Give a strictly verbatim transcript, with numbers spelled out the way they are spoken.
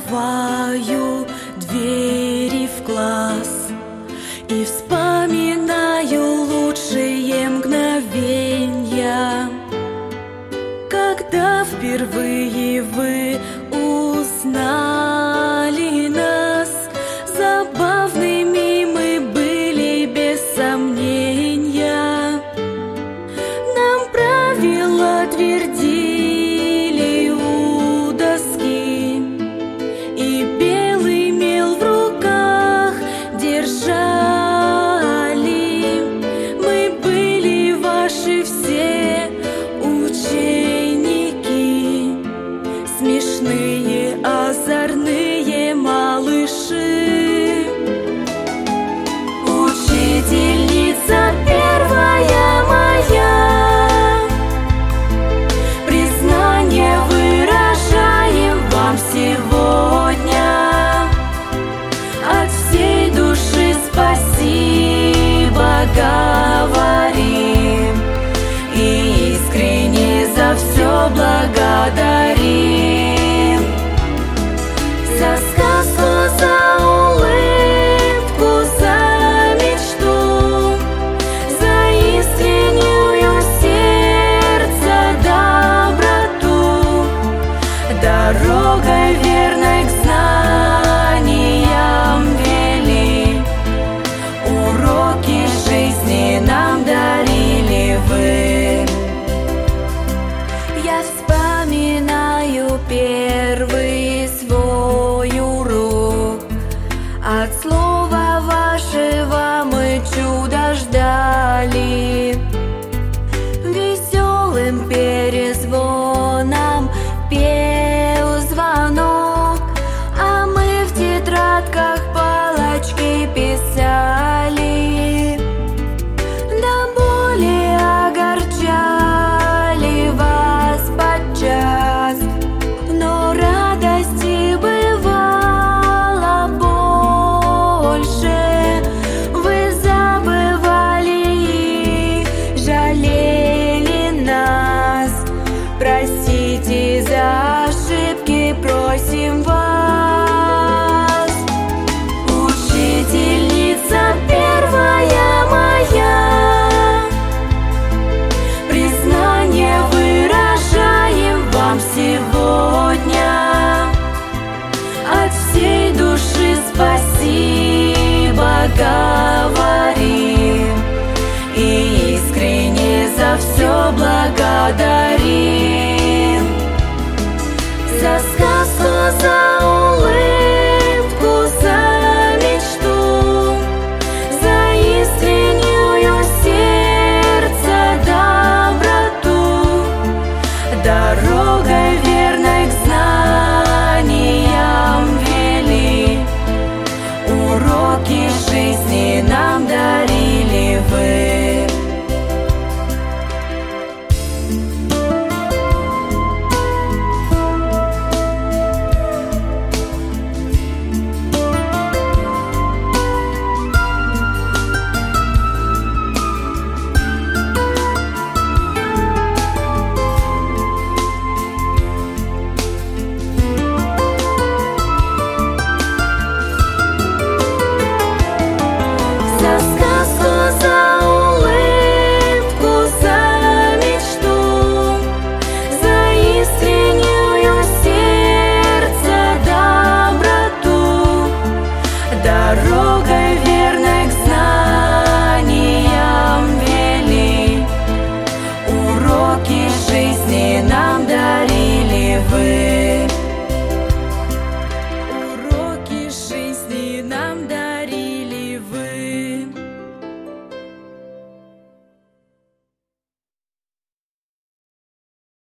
закрываю двери в класс и вспоминаю лучшие мгновенья, когда впервые вы узнали нас. Забавными мы были без сомнения. Нам правила твердили у доски, и белый мел в руках держали. Мы были ваши все ученики, смешные, озорные малыши. Учительница первая моя, признание выражаем вам сегодня. От всей души спасибо говорим и искренне за все благодарим.